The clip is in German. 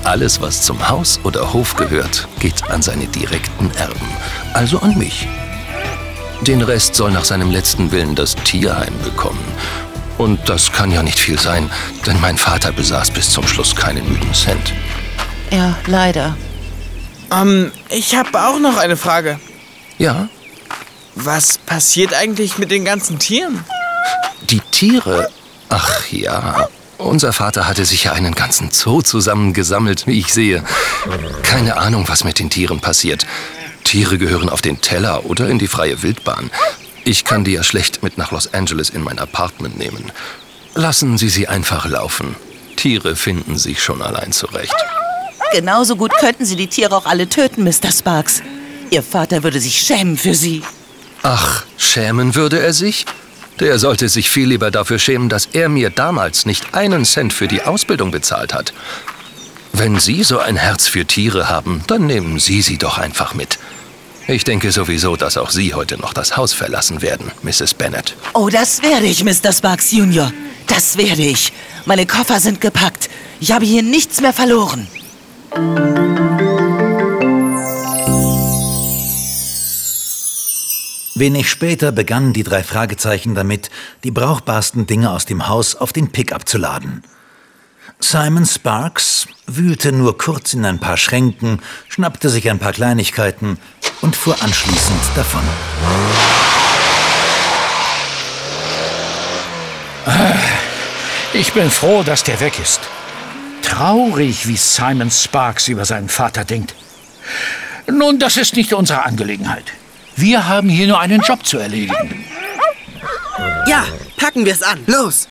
Alles, was zum Haus oder Hof gehört, geht an seine direkten Erben, also an mich. Den Rest soll nach seinem letzten Willen das Tierheim bekommen. Und das kann ja nicht viel sein, denn mein Vater besaß bis zum Schluss keinen müden Cent. Ja, leider. Ich habe auch noch eine Frage. Ja? Was passiert eigentlich mit den ganzen Tieren? Die Tiere? Ach ja, unser Vater hatte sicher einen ganzen Zoo zusammengesammelt, wie ich sehe. Keine Ahnung, was mit den Tieren passiert. Tiere gehören auf den Teller oder in die freie Wildbahn. Ich kann die ja schlecht mit nach Los Angeles in mein Apartment nehmen. Lassen Sie sie einfach laufen. Tiere finden sich schon allein zurecht. Genauso gut könnten Sie die Tiere auch alle töten, Mr. Sparks. Ihr Vater würde sich schämen für Sie. Ach, schämen würde er sich? Der sollte sich viel lieber dafür schämen, dass er mir damals nicht einen Cent für die Ausbildung bezahlt hat. Wenn Sie so ein Herz für Tiere haben, dann nehmen Sie sie doch einfach mit. Ich denke sowieso, dass auch Sie heute noch das Haus verlassen werden, Mrs. Bennet. Oh, das werde ich, Mr. Sparks Jr. Das werde ich. Meine Koffer sind gepackt. Ich habe hier nichts mehr verloren. Wenig später begannen die 3 Fragezeichen damit, die brauchbarsten Dinge aus dem Haus auf den Pickup zu laden. Simon Sparks wühlte nur kurz in ein paar Schränken, schnappte sich ein paar Kleinigkeiten und fuhr anschließend davon. Ich bin froh, dass der weg ist. Traurig, wie Simon Sparks über seinen Vater denkt. Nun, das ist nicht unsere Angelegenheit. Wir haben hier nur einen Job zu erledigen. Ja, packen wir es an. Los!